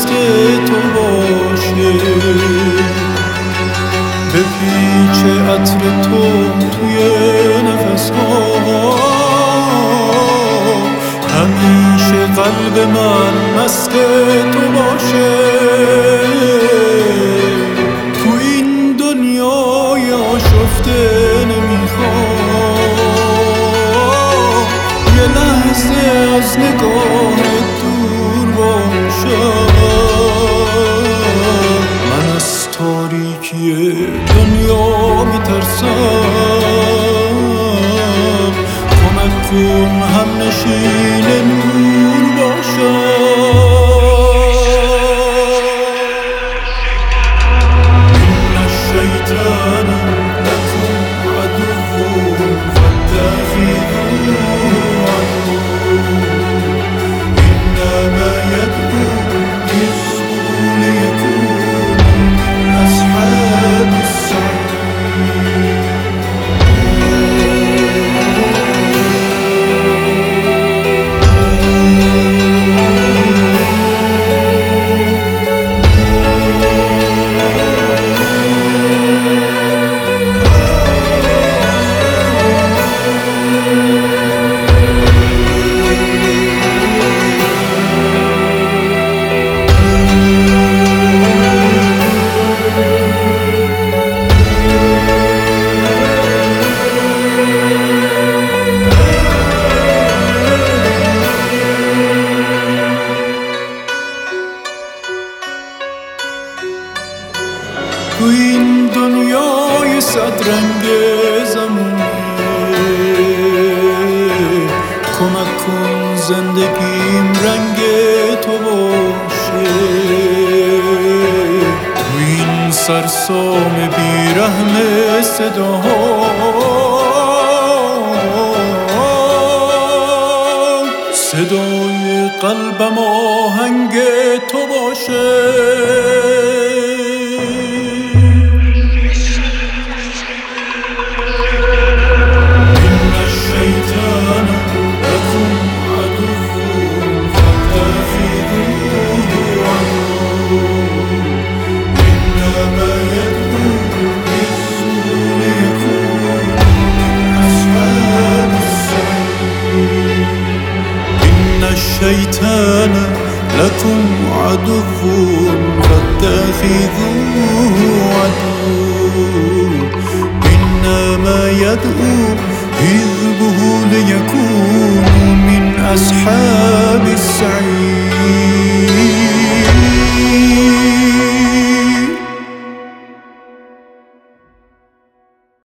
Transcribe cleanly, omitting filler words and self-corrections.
تو باشه، به پیچ عطر تو توی نفس ها، همیشه قلب من مست تو باشه. تو این دنیای آشفته نمیخوام یه لحظه از نگاهت دور باشم. من از تاریکی دنیا میترسم، کمک کن همنشین نور باشم. این الشیطان لکم عدو فاتخذوه عدوا، انما یدعو حزبه لیکونوا من اصحاب السعیر. تو این دنیای صد رنگ زمونه، کمک کن زندگیم رنگ تو باشه. تو این سرسام بیرحم صداها، صدای قلبم آهنگ تو باشه. الشيطان لكم عدو فاتخذوه عدوا، إنما يدعو حزبه ليكونوا من أصحاب